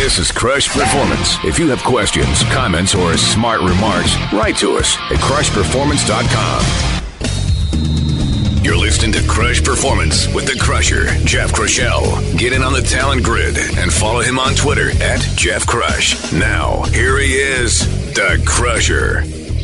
This is Crush Performance. If you have questions, comments, or smart remarks, write to us at crushperformance.com. You're listening to Crush Performance with the Crusher, Jeff Crushell. Get in on the talent grid and follow him on Twitter at Jeff Crush. Now, here he is, the Crusher.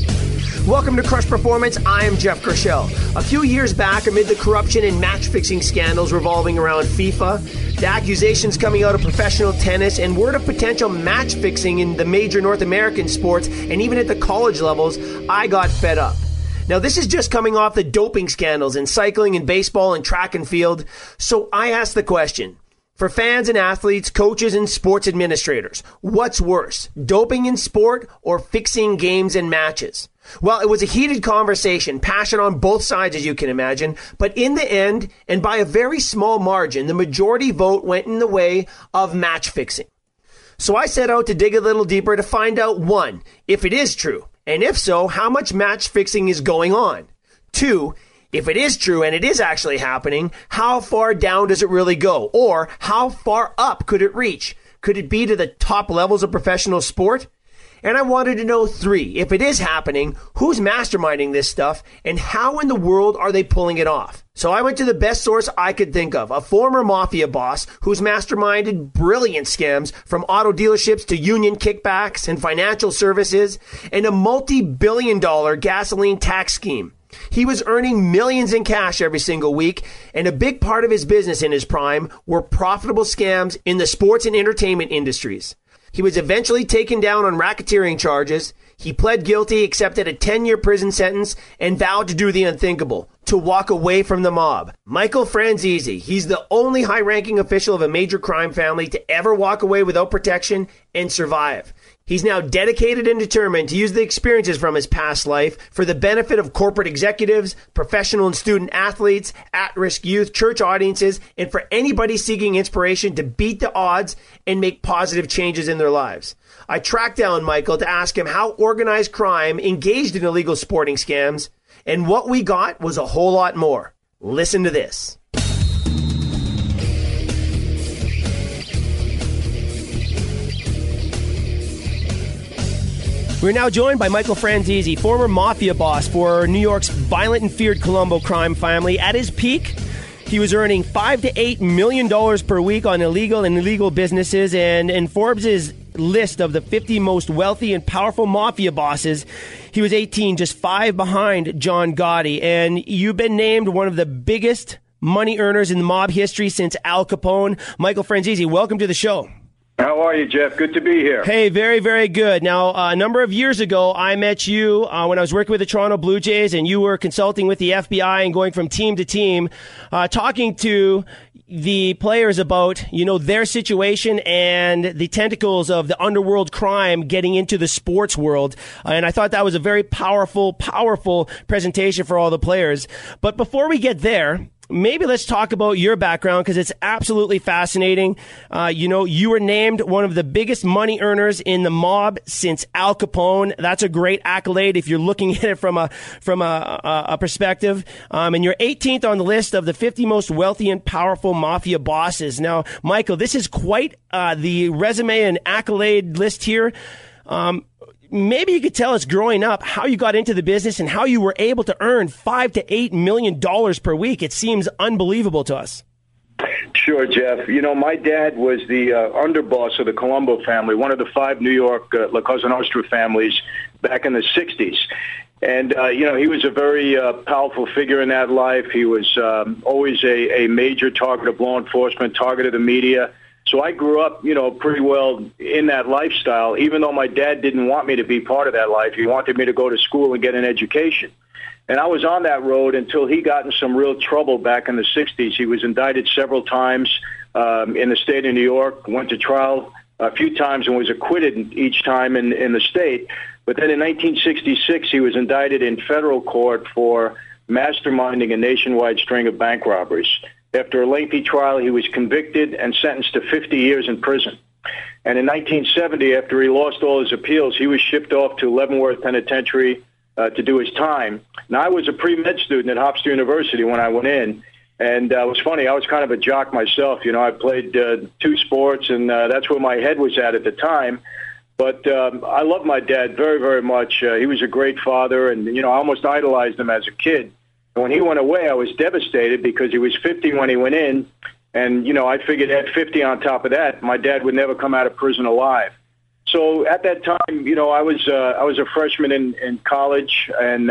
Welcome to Crush Performance. I am Jeff Crushell. A few years back, amid the corruption and match-fixing scandals revolving around FIFA, the accusations coming out of professional tennis, and word of potential match-fixing in the major North American sports, and even at the college levels, I got fed up. Now, this is just coming off the doping scandals in cycling and baseball and track and field, so I asked the question. For fans and athletes, coaches and sports administrators, what's worse, doping in sport or fixing games and matches? Well, it was a heated conversation, passion on both sides, as you can imagine, but in the end, and by a very small margin, the majority vote went in the way of match fixing. So I set out to dig a little deeper to find out, one, if it is true, and if so, how much match fixing is going on? Two, if it is true and it is actually happening, how far down does it really go? Or how far up could it reach? Could it be to the top levels of professional sport? And I wanted to know, three, if it is happening, who's masterminding this stuff and how in the world are they pulling it off? So I went to the best source I could think of, a former mafia boss who's masterminded brilliant scams from auto dealerships to union kickbacks and financial services and a multi-billion-dollar gasoline tax scheme. He was earning millions in cash every single week, and a big part of his business in his prime were profitable scams in the sports and entertainment industries. He was eventually taken down on racketeering charges. He pled guilty, accepted a 10-year prison sentence, and vowed to do the unthinkable, to walk away from the mob. Michael Franzese, he's the only high-ranking official of a major crime family to ever walk away without protection and survive. He's now dedicated and determined to use the experiences from his past life for the benefit of corporate executives, professional and student athletes, at-risk youth, church audiences, and for anybody seeking inspiration to beat the odds and make positive changes in their lives. I tracked down Michael to ask him how organized crime engaged in illegal sporting scams, and what we got was a whole lot more. Listen to this. We're now joined by Michael Franzese, former mafia boss for New York's violent and feared Colombo crime family. At his peak, he was earning $5 to $8 million per week on illegal businesses, and in Forbes' list of the 50 most wealthy and powerful mafia bosses, he was 18, just 5 behind John Gotti. And you've been named one of the biggest money earners in the mob history since Al Capone. Michael Franzese, welcome to the show. How are you, Jeff? Good to be here. Hey, very, very good. Now, a number of years ago, I met you when I was working with the Toronto Blue Jays, and you were consulting with the FBI and going from team to team, talking to the players about, their situation and the tentacles of the underworld crime getting into the sports world. And I thought that was a very powerful presentation for all the players. But before we get there, maybe let's talk about your background, because it's absolutely fascinating. You were named one of the biggest money earners in the mob since Al Capone. That's a great accolade if you're looking at it from a perspective. And you're 18th on the list of the 50 most wealthy and powerful mafia bosses. Now, Michael, this is quite the resume and accolade list here. Maybe you could tell us growing up how you got into the business and how you were able to earn $5 to $8 million per week. It seems unbelievable to us. Sure, Jeff. My dad was the underboss of the Colombo family, one of the 5 New York La Cosa Nostra families back in the 60s. And, he was a very powerful figure in that life. He was always a major target of law enforcement, target of the media. So I grew up, pretty well in that lifestyle, even though my dad didn't want me to be part of that life. He wanted me to go to school and get an education. And I was on that road until he got in some real trouble back in the 60s. He was indicted several times in the state of New York, went to trial a few times and was acquitted each time in the state. But then in 1966, he was indicted in federal court for masterminding a nationwide string of bank robberies. After a lengthy trial, he was convicted and sentenced to 50 years in prison. And in 1970, after he lost all his appeals, he was shipped off to Leavenworth Penitentiary to do his time. Now, I was a pre-med student at Hofstra University when I went in, And it was funny. I was kind of a jock myself. I played 2 sports, and that's where my head was at the time. But I love my dad very, very much. He was a great father, and, I almost idolized him as a kid. And when he went away, I was devastated because he was 50 when he went in. And, I figured at 50 on top of that, my dad would never come out of prison alive. So at that time, I was a freshman in college, and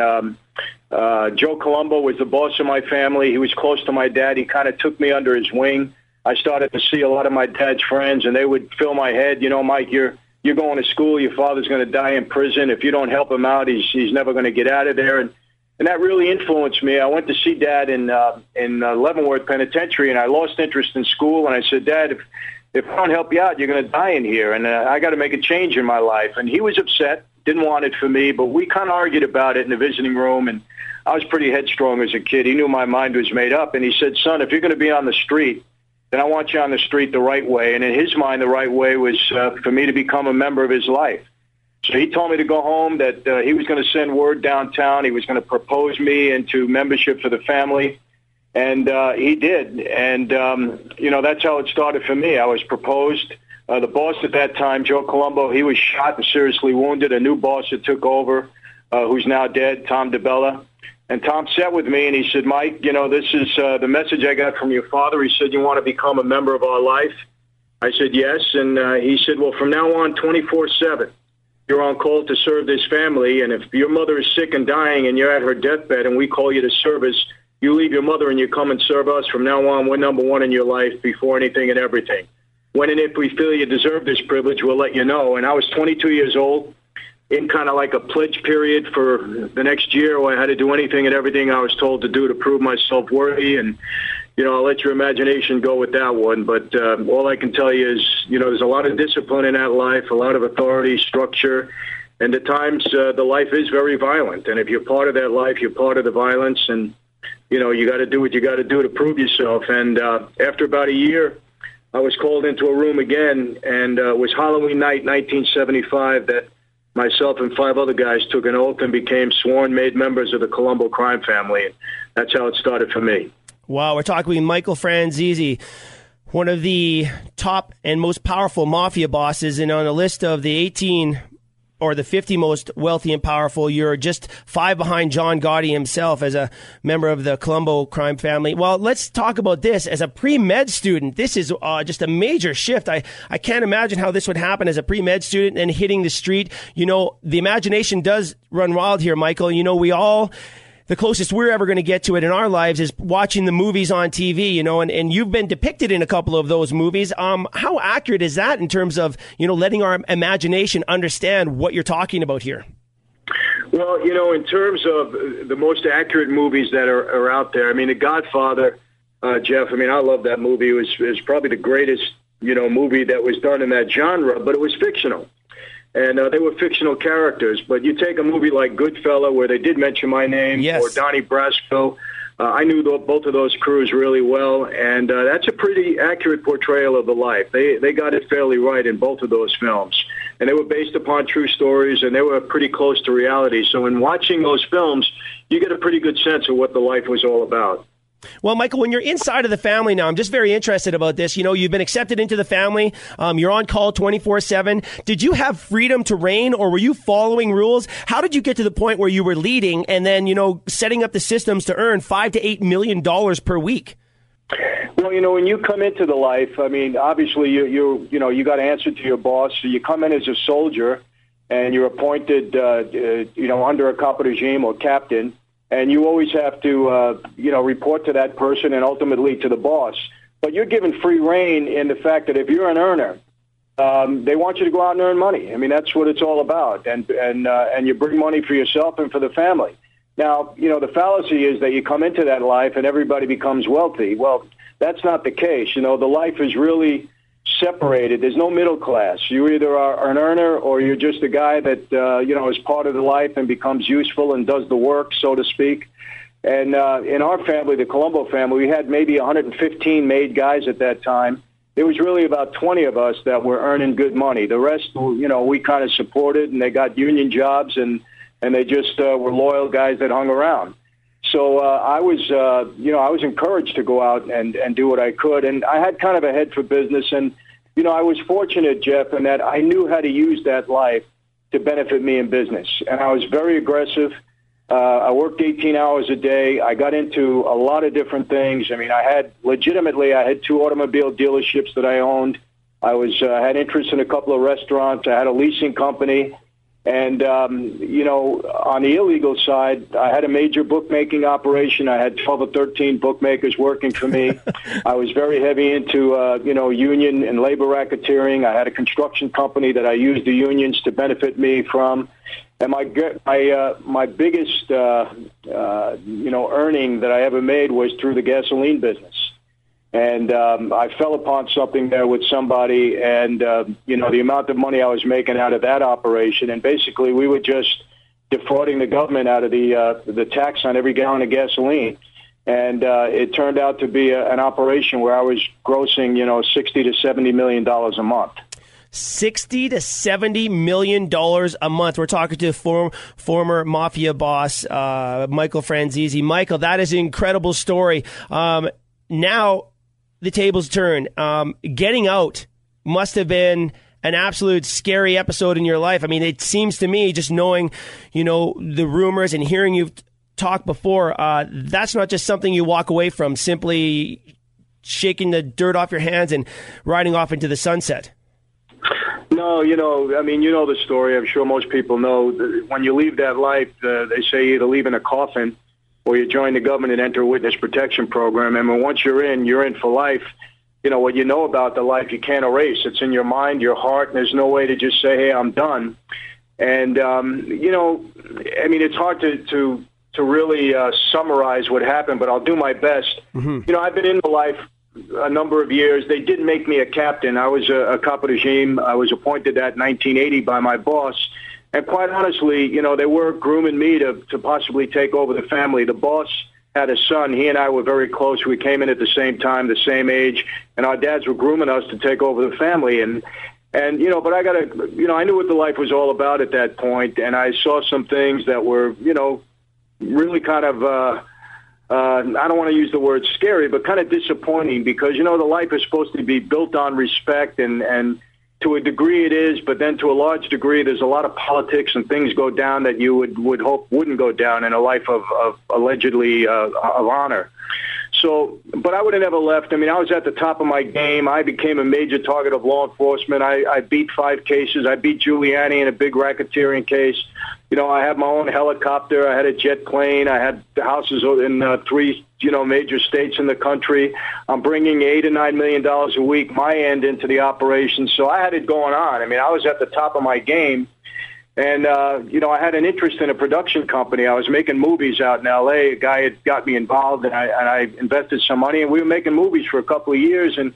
Joe Colombo was the boss of my family. He was close to my dad. He kind of took me under his wing. I started to see a lot of my dad's friends, and they would fill my head. Mike, you're going to school. Your father's going to die in prison. If you don't help him out, he's never going to get out of there. And that really influenced me. I went to see Dad in Leavenworth Penitentiary, and I lost interest in school. And I said, Dad, if I don't help you out, you're going to die in here, and I got to make a change in my life. And he was upset, didn't want it for me, but we kind of argued about it in the visiting room, and I was pretty headstrong as a kid. He knew my mind was made up, and he said, son, if you're going to be on the street, then I want you on the street the right way. And in his mind, the right way was for me to become a member of his life. So he told me to go home, that he was going to send word downtown. He was going to propose me into membership for the family. And he did. And, that's how it started for me. I was proposed. The boss at that time, Joe Colombo, he was shot and seriously wounded. A new boss that took over, who's now dead, Tom DeBella. And Tom sat with me and he said, Mike, this is the message I got from your father. He said, you want to become a member of our life? I said, yes. And he said, well, from now on, 24/7, you're on call to serve this family. And if your mother is sick and dying and you're at her deathbed and we call you to service, you leave your mother and you come and serve us. From now on, we're number one in your life before anything and everything. When and if we feel you deserve this privilege, we'll let you know. And I was 22 years old, in kind of like a pledge period for the next year where I had to do anything and everything I was told to do to prove myself worthy. And, I'll let your imagination go with that one. But all I can tell you is, there's a lot of discipline in that life, a lot of authority, structure. And at times, the life is very violent. And if you're part of that life, you're part of the violence. And, you got to do what you got to do to prove yourself. And after about a year, I was called into a room again, and it was Halloween night, 1975, that myself and 5 other guys took an oath and became sworn made members of the Colombo crime family. And that's how it started for me. Wow, we're talking with Michael Franzese, one of the top and most powerful mafia bosses, and on a list of the 18 or the 50 most wealthy and powerful, you're just 5 behind John Gotti himself as a member of the Colombo crime family. Well, let's talk about this. As a pre-med student, this is just a major shift. I can't imagine how this would happen as a pre-med student and hitting the street. The imagination does run wild here, Michael. We all... The closest we're ever going to get to it in our lives is watching the movies on TV, and you've been depicted in a couple of those movies. How accurate is that in terms of, letting our imagination understand what you're talking about here? Well, in terms of the most accurate movies that are out there, The Godfather, Jeff, I love that movie. It was probably the greatest, movie that was done in that genre, but it was fictional. And they were fictional characters. But you take a movie like Goodfellas, where they did mention my name, yes, or Donnie Brasco. I knew both of those crews really well, and that's a pretty accurate portrayal of the life. They got it fairly right in both of those films. And they were based upon true stories, and they were pretty close to reality. So in watching those films, you get a pretty good sense of what the life was all about. Well, Michael, when you're inside of the family now, I'm just very interested about this. You've been accepted into the family. You're on call 24/7. Did you have freedom to reign, or were you following rules? How did you get to the point where you were leading and then, setting up the systems to earn $5 to $8 million per week? Well, when you come into the life, obviously you got to answer to your boss. So you come in as a soldier, and you're appointed, under a capo regime or captain. And you always have to, report to that person and ultimately to the boss. But you're given free reign in the fact that if you're an earner, they want you to go out and earn money. That's what it's all about. And you bring money for yourself and for the family. Now, the fallacy is that you come into that life and everybody becomes wealthy. Well, that's not the case. The life is really separated. There's no middle class. You either are an earner or you're just a guy that, is part of the life and becomes useful and does the work, so to speak. And in our family, the Colombo family, we had maybe 115 made guys at that time. There was really about 20 of us that were earning good money. The rest, we kind of supported, and they got union jobs, and they just were loyal guys that hung around. So I was encouraged to go out and do what I could. And I had kind of a head for business. And, I was fortunate, Jeff, in that I knew how to use that life to benefit me in business. And I was very aggressive. I worked 18 hours a day. I got into a lot of different things. I mean, I had 2 automobile dealerships that I owned. I had interest in a couple of restaurants. I had a leasing company. And, on the illegal side, I had a major bookmaking operation. I had 12 or 13 bookmakers working for me. I was very heavy into, union and labor racketeering. I had a construction company that I used the unions to benefit me from. And my biggest, earning that I ever made was through the gasoline business. And I fell upon something there with somebody, and, the amount of money I was making out of that operation, and basically we were just defrauding the government out of the tax on every gallon of gasoline. And it turned out to be an operation where I was grossing, $60 to $70 million a month. $60 to $70 million a month. We're talking to former mafia boss, Michael Franzese. Michael, that is an incredible story. Now the tables turn. Getting out must have been an absolute scary episode in your life. I mean, it seems to me, just knowing, the rumors and hearing you talk before, that's not just something you walk away from, simply shaking the dirt off your hands and riding off into the sunset. No, the story. I'm sure most people know. When you leave that life, they say you either leave in a coffin or you join the government and enter a witness protection program. And when once you're in for life. What you know about the life you can't erase. It's in your mind, your heart, and there's no way to just say, hey, I'm done. And, it's hard to really summarize what happened, but I'll do my best. Mm-hmm. I've been in the life a number of years. They did make me a captain. I was a capo regime. I was appointed that in 1980 by my boss. And quite honestly, they were grooming me to possibly take over the family. The boss had a son. He and I were very close. We came in at the same time, the same age, and our dads were grooming us to take over the family. And but I I knew what the life was all about at that point, and I saw some things that were, really kind of, I don't want to use the word scary, but kind of disappointing because, the life is supposed to be built on respect and to a degree it is, but then to a large degree there's a lot of politics and things go down that you would hope wouldn't go down in a life of allegedly of honor. So, but I would have never left. I mean, I was at the top of my game. I became a major target of law enforcement. I beat 5 cases. I beat Giuliani in a big racketeering case. I had my own helicopter. I had a jet plane. I had houses in 3, major states in the country. I'm bringing $8 to $9 million a week, my end, into the operation. So I had it going on. I mean, I was at the top of my game. And, I had an interest in a production company. I was making movies out in L.A. A guy had got me involved, and I invested some money. And we were making movies for a couple of years. And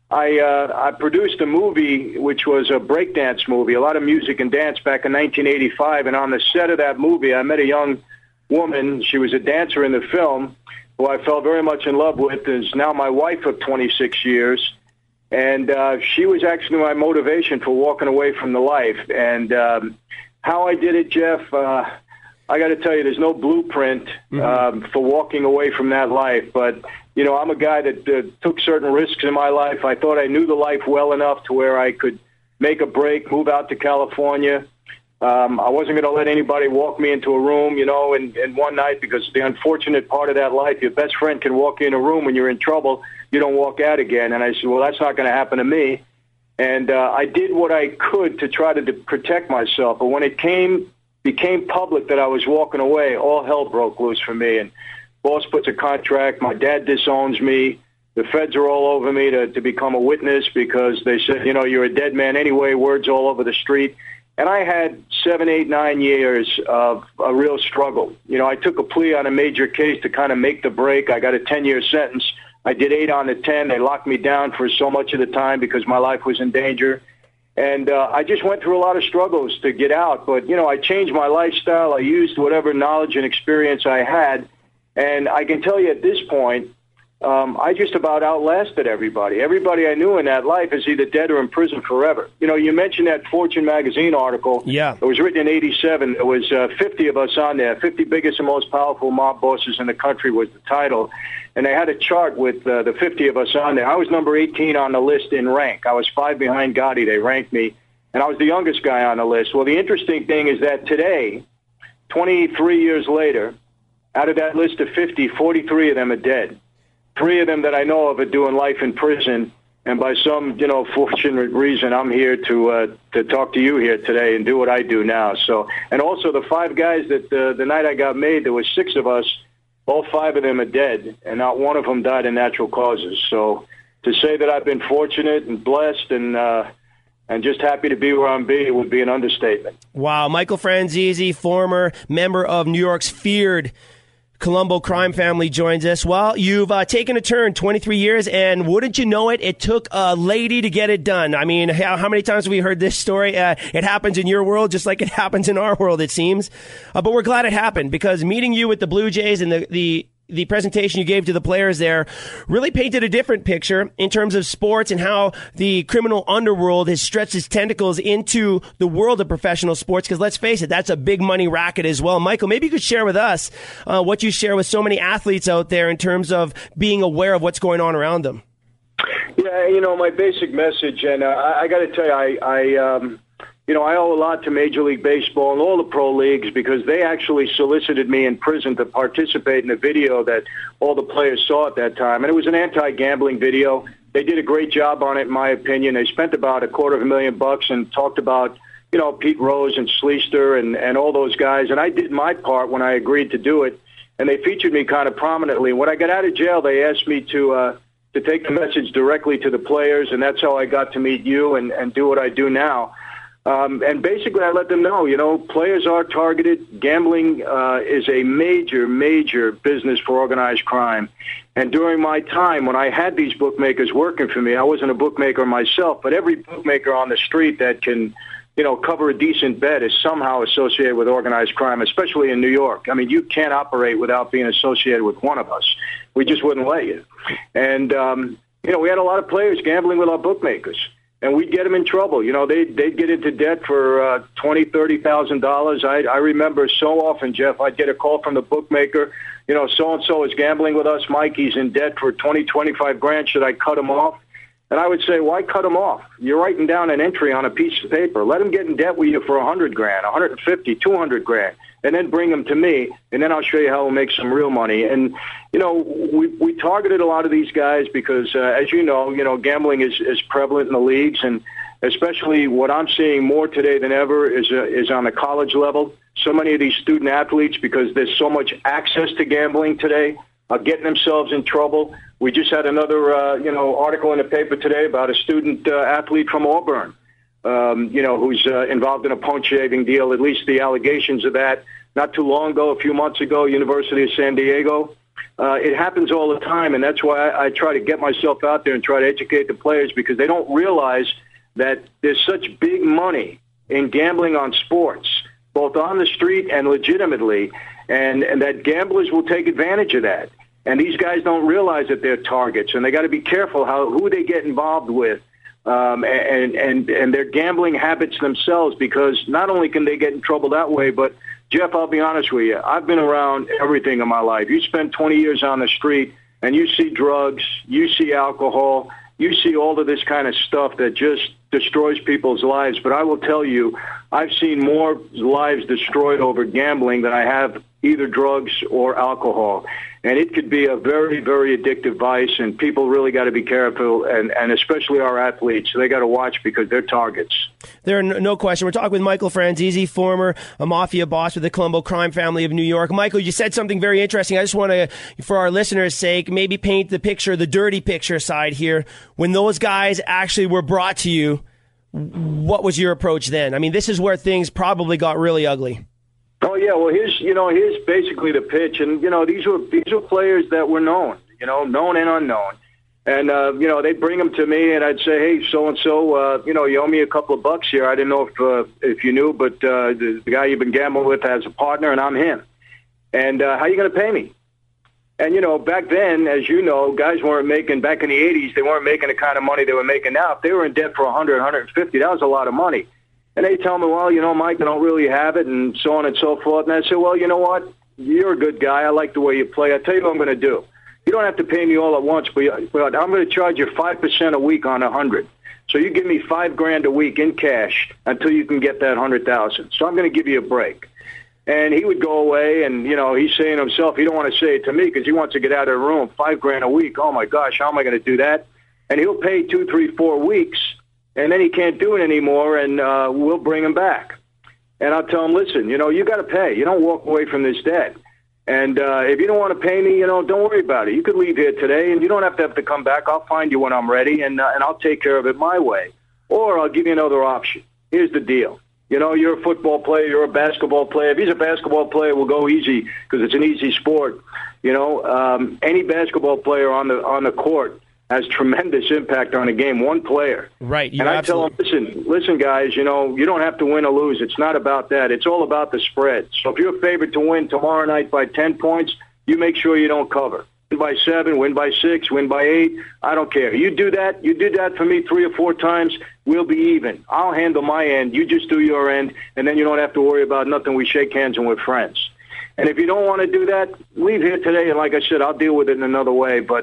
I produced a movie which was a breakdance movie, a lot of music and dance back in 1985. And on the set of that movie, I met a young woman. She was a dancer in the film who I fell very much in love with, is now my wife of 26 years. And she was actually my motivation for walking away from the life. And how I did it, Jeff, I got to tell you, there's no blueprint for walking away from that life. But, I'm a guy that took certain risks in my life. I thought I knew the life well enough to where I could make a break, move out to California. I wasn't going to let anybody walk me into a room, and one night, because the unfortunate part of that life, your best friend can walk you in a room when you're in trouble. You don't walk out again. And I said, well, that's not going to happen to me. And I did what I could to try to protect myself. But when it became public that I was walking away, all hell broke loose for me. And boss puts a contract. My dad disowns me. The feds are all over me to become a witness because they said, you're a dead man anyway, words all over the street. And I had 7, 8, 9 years of a real struggle. I took a plea on a major case to kind of make the break. I got a 10-year sentence. I did 8 on the 10. They locked me down for so much of the time because my life was in danger. And I just went through a lot of struggles to get out. But, I changed my lifestyle. I used whatever knowledge and experience I had. And I can tell you at this point, I just about outlasted everybody. Everybody I knew in that life is either dead or in prison forever. You know, you mentioned that Fortune magazine article. Yeah. It was written in 87. There was 50 of us on there. 50 biggest and most powerful mob bosses in the country was the title. And they had a chart with the 50 of us on there. I was number 18 on the list in rank. I was 5 behind Gotti. They ranked me. And I was the youngest guy on the list. Well, the interesting thing is that today, 23 years later, out of that list of 50, 43 of them are dead. 3 of them that I know of are doing life in prison. And by some, fortunate reason, I'm here to talk to you here today and do what I do now. So, and also the 5 guys that the night I got made, there was 6 of us. All 5 of them are dead, and not one of them died in natural causes. So to say that I've been fortunate and blessed and just happy to be where I'm being would be an understatement. Wow. Michael Franzese, former member of New York's feared Colombo crime family, joins us. Well, you've taken a turn, 23 years, and wouldn't you know it, it took a lady to get it done. I mean, how many times have we heard this story? It happens in your world just like it happens in our world, it seems. But we're glad it happened, because meeting you with the Blue Jays and the presentation you gave to the players there really painted a different picture in terms of sports and how the criminal underworld has stretched its tentacles into the world of professional sports. Because let's face it, that's a big money racket as well. Michael, maybe you could share with us what you share with so many athletes out there in terms of being aware of what's going on around them. Yeah, my basic message, and I got to tell you, I owe a lot to Major League Baseball and all the pro leagues, because they actually solicited me in prison to participate in a video that all the players saw at that time. And it was an anti-gambling video. They did a great job on it, in my opinion. They spent about $250,000 and talked about, Pete Rose and Sleester and all those guys. And I did my part when I agreed to do it. And they featured me kind of prominently. When I got out of jail, they asked me to take the message directly to the players. And that's how I got to meet you and do what I do now. And basically, I let them know, players are targeted. Gambling is a major, major business for organized crime. And during my time, when I had these bookmakers working for me, I wasn't a bookmaker myself, but every bookmaker on the street that can, cover a decent bet is somehow associated with organized crime, especially in New York. I mean, you can't operate without being associated with one of us. We just wouldn't let you. And, we had a lot of players gambling with our bookmakers. And we'd get them in trouble. They'd get into debt for $20,000, $30,000. I remember so often, Jeff, I'd get a call from the bookmaker. So-and-so is gambling with us. Mike, he's in debt for 20, 25 grand. Should I cut him off? And I would say, why cut him off? You're writing down an entry on a piece of paper. Let him get in debt with you for 100 grand, 150, 200 grand, and then bring him to me, and then I'll show you how we'll make some real money. And, we targeted a lot of these guys because, as you know, gambling is prevalent in the leagues, and especially what I'm seeing more today than ever is on the college level. So many of these student athletes, because there's so much access to gambling today, are getting themselves in trouble. We just had another, article in the paper today about a student athlete from Auburn, who's involved in a punch shaving deal, at least the allegations of that. Not too long ago, a few months ago, University of San Diego. It happens all the time, and that's why I try to get myself out there and try to educate the players, because they don't realize that there's such big money in gambling on sports, both on the street and legitimately, and that gamblers will take advantage of that. And these guys don't realize that they're targets, and they got to be careful who they get involved with, and their gambling habits themselves, because not only can they get in trouble that way, but Jeff, I'll be honest with you, I've been around everything in my life. You spend 20 years on the street, and you see drugs, you see alcohol, you see all of this kind of stuff that just destroys people's lives. But I will tell you, I've seen more lives destroyed over gambling than I have either drugs or alcohol. And it could be a very, very addictive vice, and people really got to be careful, and especially our athletes. They got to watch, because they're targets. There are no question. We're talking with Michael Franzese, former mafia boss with the Colombo crime family of New York. Michael, you said something very interesting. I just want to, for our listeners' sake, maybe paint the picture, the dirty picture side here. When those guys actually were brought to you, what was your approach then? I mean, this is where things probably got really ugly. Oh yeah, well here's basically the pitch, and these were players that were known, known and unknown, and they'd bring them to me, and I'd say, hey, so and so, you owe me a couple of bucks here. I didn't know if you knew, but the guy you've been gambling with has a partner, and I'm him. And how are you going to pay me? And, you know, back then, as you know, guys weren't making, back in the 80s, they weren't making the kind of money they were making now. If they were in debt for 100, 150, that was a lot of money. And they tell me, well, you know, Mike, I don't really have it, and so on and so forth. And I said, well, you know what? You're a good guy. I like the way you play. I'll tell you what I'm going to do. You don't have to pay me all at once, but I'm going to charge you 5% a week on 100. So you give me $5,000 a week in cash until you can get that 100,000. So I'm going to give you a break. And he would go away, and, you know, he's saying to himself, he don't want to say it to me because he wants to get out of the room. $5,000 a week. Oh, my gosh, how am I going to do that? And he'll pay 2, 3, 4 weeks, and then he can't do it anymore, and we'll bring him back. And I'll tell him, listen, you know, you got to pay. You don't walk away from this debt. And if you don't want to pay me, you know, don't worry about it. You could leave here today, and you don't have to come back. I'll find you when I'm ready, and I'll take care of it my way. Or I'll give you another option. Here's the deal. You know, you're a football player, you're a basketball player. If he's a basketball player, we'll go easy because it's an easy sport. You know, any basketball player on the court has tremendous impact on a game. One player. Right. And I tell them, listen, guys, you know, you don't have to win or lose. It's not about that. It's all about the spread. So if you're favored to win tomorrow night by 10 points, you make sure you don't cover. Win by 7, win by 6, win by 8. I don't care. You do that for me 3 or 4 times, we'll be even. I'll handle my end. You just do your end, and then you don't have to worry about nothing. We shake hands and we're friends. And if you don't want to do that, leave here today. And like I said, I'll deal with it in another way. But,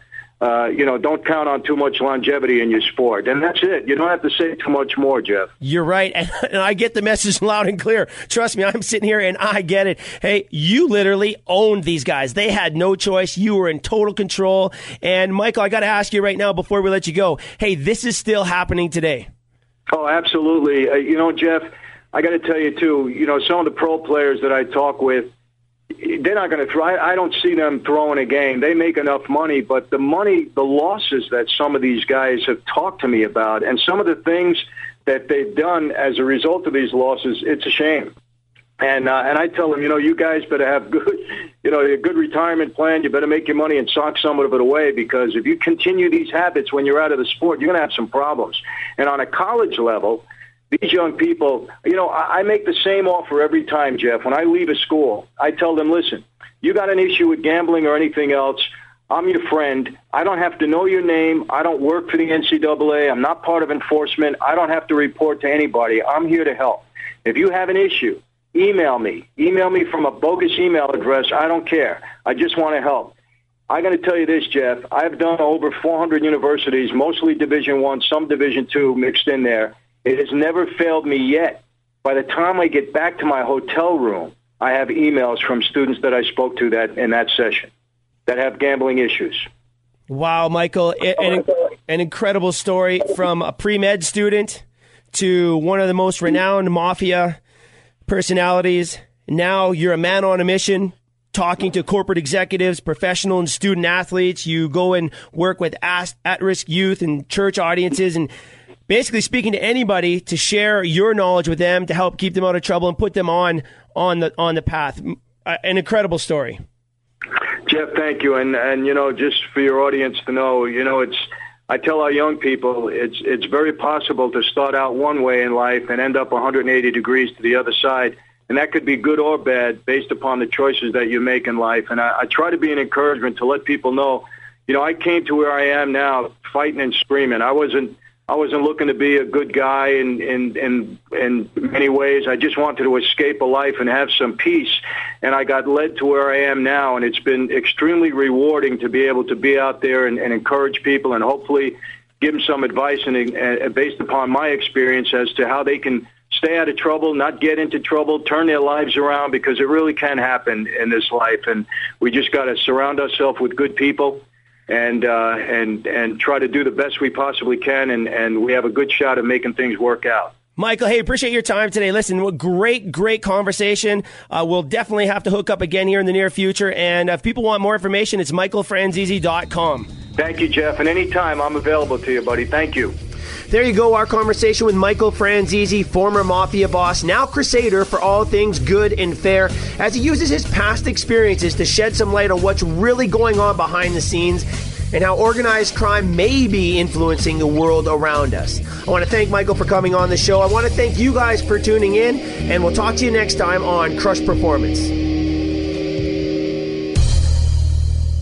you know, don't count on too much longevity in your sport. And that's it. You don't have to say too much more, Jeff. You're right. And I get the message loud and clear. Trust me, I'm sitting here and I get it. Hey, you literally owned these guys. They had no choice. You were in total control. And Michael, I got to ask you right now before we let you go. Hey, this is still happening today. Oh, absolutely. You know, Jeff, I got to tell you, too, you know, some of the pro players that I talk with, they're not going to throw. I don't see them throwing a game. They make enough money, but the losses that some of these guys have talked to me about, and some of the things that they've done as a result of these losses, it's a shame. And I tell them, you know, you guys better have a good retirement plan. You better make your money and sock some of it away, because if you continue these habits when you're out of the sport, you're going to have some problems. And on a college level, these young people, you know, I make the same offer every time, Jeff. When I leave a school, I tell them, listen, you got an issue with gambling or anything else, I'm your friend. I don't have to know your name. I don't work for the NCAA. I'm not part of enforcement. I don't have to report to anybody. I'm here to help. If you have an issue, email me. Email me from a bogus email address. I don't care. I just want to help. I'm going to tell you this, Jeff. I've done over 400 universities, mostly Division I, some Division II mixed in there. It has never failed me yet. By the time I get back to my hotel room, I have emails from students that I spoke to that in that session that have gambling issues. Wow, Michael, an incredible story from a pre-med student to one of the most renowned mafia personalities. Now you're a man on a mission, talking to corporate executives, professional and student athletes. You go and work with at-risk youth and church audiences, and basically speaking to anybody to share your knowledge with them to help keep them out of trouble and put them on the path. An incredible story. Jeff, thank you. And you know, just for your audience to know, you know, I tell our young people, it's very possible to start out one way in life and end up 180 degrees to the other side. And that could be good or bad based upon the choices that you make in life. And I try to be an encouragement to let people know, you know, I came to where I am now fighting and screaming. I wasn't looking to be a good guy in many ways. I just wanted to escape a life and have some peace. And I got led to where I am now, and it's been extremely rewarding to be able to be out there and encourage people and hopefully give them some advice and based upon my experience as to how they can stay out of trouble, not get into trouble, turn their lives around, because it really can happen in this life. And we just got to surround ourselves with good people and try to do the best we possibly can, and we have a good shot at making things work out. Michael, hey, appreciate your time today. Listen, great conversation. We'll definitely have to hook up again here in the near future, and if people want more information, it's michaelfranzese.com. Thank you, Jeff, and anytime I'm available to you, buddy. Thank you. There you go, our conversation with Michael Franzese, former Mafia boss, now crusader for all things good and fair, as he uses his past experiences to shed some light on what's really going on behind the scenes and how organized crime may be influencing the world around us. I want to thank Michael for coming on the show. I want to thank you guys for tuning in, and we'll talk to you next time on Crush Performance.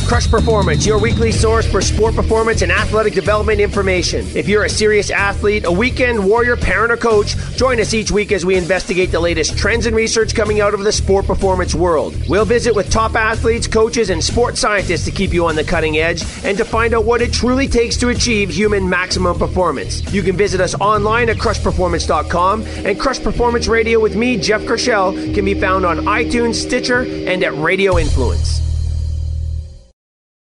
Crush Performance, your weekly source for sport performance and athletic development information. If you're a serious athlete, a weekend warrior, parent, or coach, join us each week as we investigate the latest trends and research coming out of the sport performance world. We'll visit with top athletes, coaches, and sports scientists to keep you on the cutting edge and to find out what it truly takes to achieve human maximum performance. You can visit us online at crushperformance.com, and Crush Performance Radio with me, Jeff Kershell, can be found on iTunes, Stitcher, and at Radio Influence.